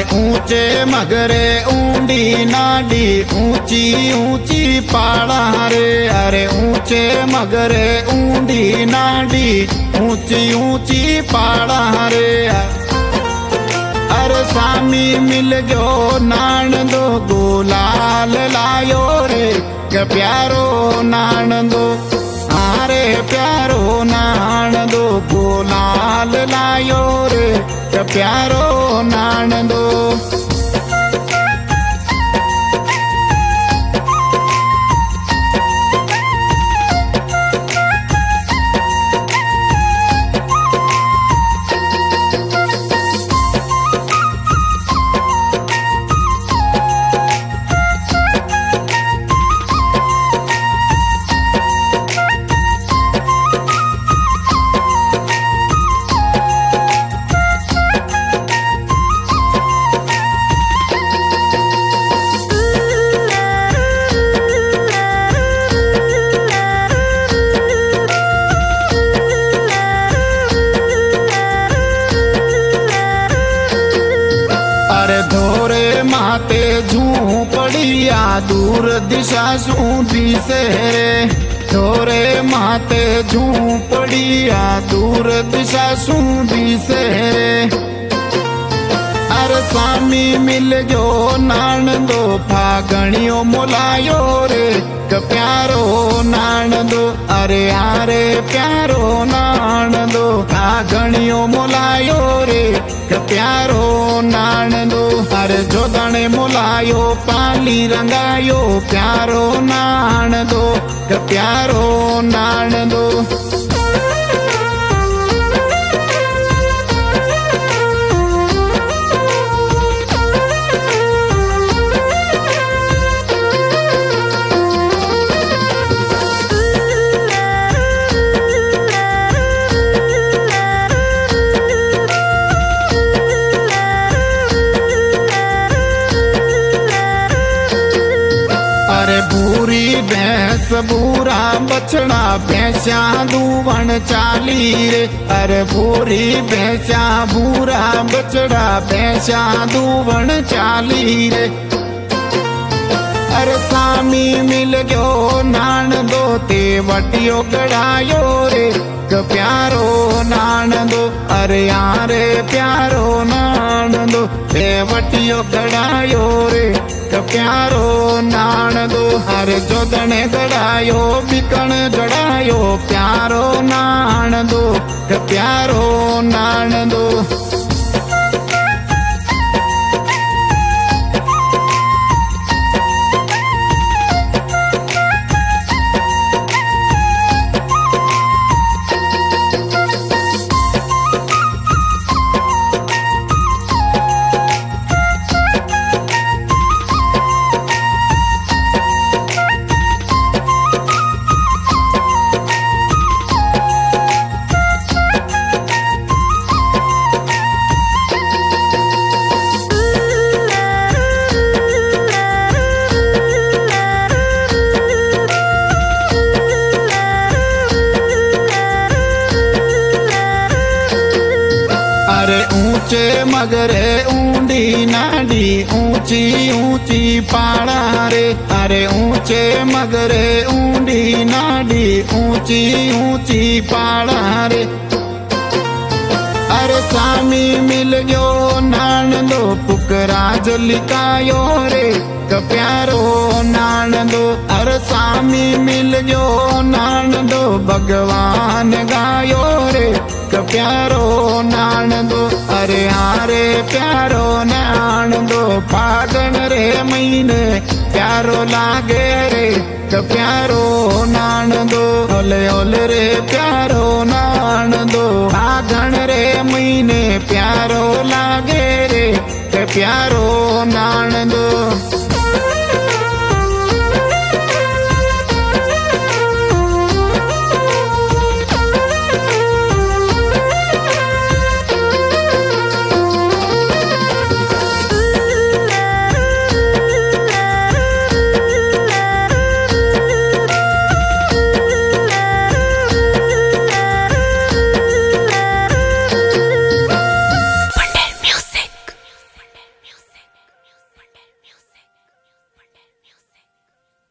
ऊंचे मगरे ऊंडी नाडी ऊंची ऊंची पाड़ा रे। अरे ऊंचे मगरे ऊंडी नाडी ऊंची ऊंची पाड़ा रे। अरे स्वामी मिल गयो नान दो गुलाल लायो रे के प्यारो नान दो। अरे प्यारो नान दो गुलाल लायो रे के प्यारो नान दो। माते झूपड़िया दूर दिशा सूंधी से रे। थोरे माते झूपड़िया दूर दिशा सूंधी से रे। अरे स्वामी मिल गयो नान दो फागणियों मोलायो रे के प्यारो नान दो। अरे आरे प्यारो नान दो फागणियों मोलायो रे के प्यारो नान दो। अरे जोदणे मोलायो पाली रंगायो प्यारो नान दो के प्यारो नान दो। अरे भूरी भैंस भूरा बछड़ा भैंसा दूवन चाली रे। अरे भूरी भैंसा भूरा बछड़ा भैंसा दूवन चाली रे। अरे स्वामी मिल गयो नान दो ते वटियो गड़ायो रे के प्यारो नान दो। अरे यारे प्यारो नान दो ते वटियो गड़ायो रे के प्यारो नान दो। अरे जोदणे गड़ायो बिकण गड़ायो प्यारो नान दो के प्यारो नान दो। अरे ऊंचे मगरे ऊंडी नाडी ऊंची ऊंची पाड़ा रे। अरे ऊंचे मगरे ऊंडी नाडी ऊंची ऊंची पाड़ा रे। अरे स्वामी मिल गयो नान दो पुकराज लिकायो रे के प्यारो नान दो। अरे स्वामी मिल गयो नान दो भगवान गायो रे के प्यारो नान दो। अरे हारे प्यारो नान दो फागण रे महीने प्यारो लागे रे के प्यारो नान दो। ओले ओले रे प्यारो नान दो